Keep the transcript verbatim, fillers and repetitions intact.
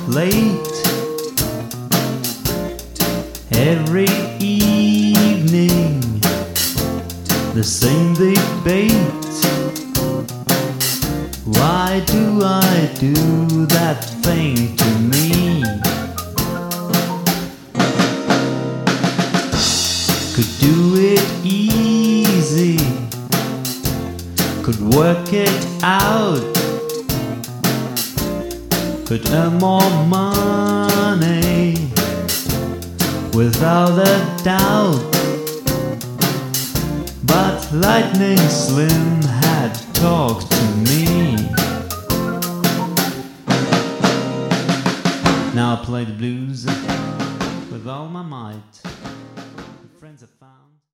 late. Every evening, the same debate. Why do I do that thing to me? Could do it easy, could work it out, could earn more money without a doubt. But Lightning Slim had talked to me. Now I play the blues with all my might. Friends have found